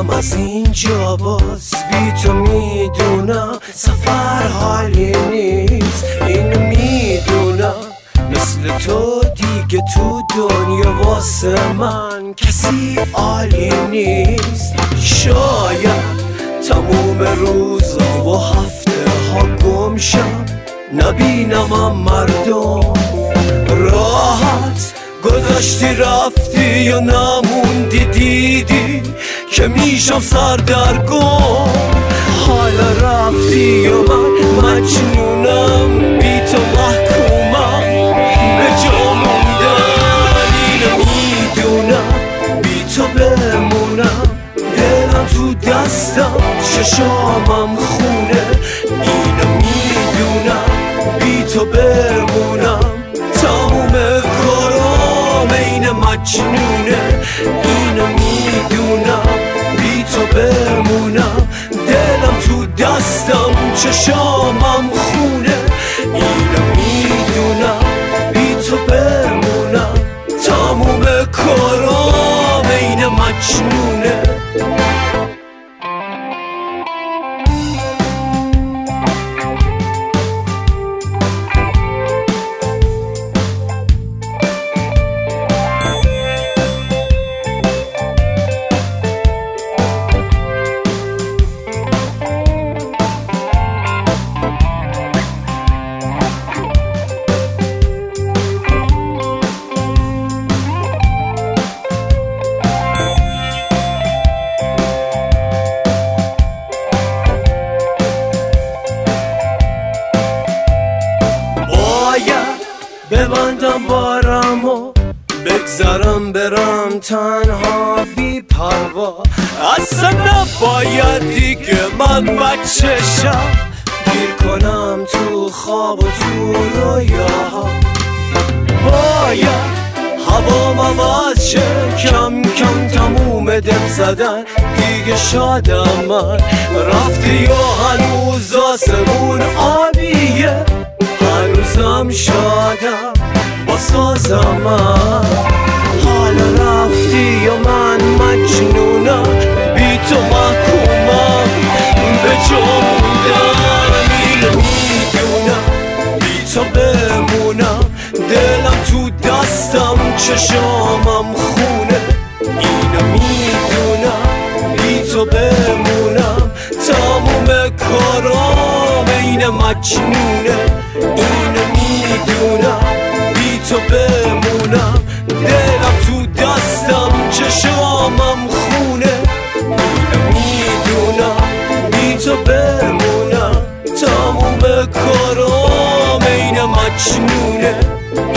برم از اینجا باز بی تو میدونم سفر حالی نیست. اینو میدونم مثل تو دیگه تو دنیا واسه من کسی عالی نیست. شاید تموم روزا و هفته ها گم شم نبینمم مردم. راحت گذاشتی رفتی یا نموندی دیدی که میشم سردرگم. حالا رفتی یا من مجنونم بی تو محکومم به جا موندن. اینو میدونم بی تو بمونم دلم تو دستم چشامم خونه. اینو میدونم بی تو بمونم تموم کارام این مجنونه. اینو میدونم بی تو بمونم دلم تو دستم چشامم خونه. اینو میدونم بی تو بمونم تموم کارام این مجنونه. ببندم بارم و بگذرم برم تنها بی پروا. اصلا نباید دیگه من بچه شم گیر کنم تو خواب و تو رویاها. باید هوام عوض شه کم کم تموم دل زدن دیگه شادم من. رفتی و هنوز آسمون آبیه هنوزم شادم با سازم من. حالا رفتی و من مجنونم بی تو محکومم به جا موندن. اینو میدونم بی تو بمونم دلم تو دستم چشامم خونه. اینو میدونم بی تو بمونم تموم کارام این مجنونه. اینو میدونم بی تو بمونم دلم تو دستم چشامم خونه. اینو میدونم بی تو بمونم تموم کارام این مجنونه.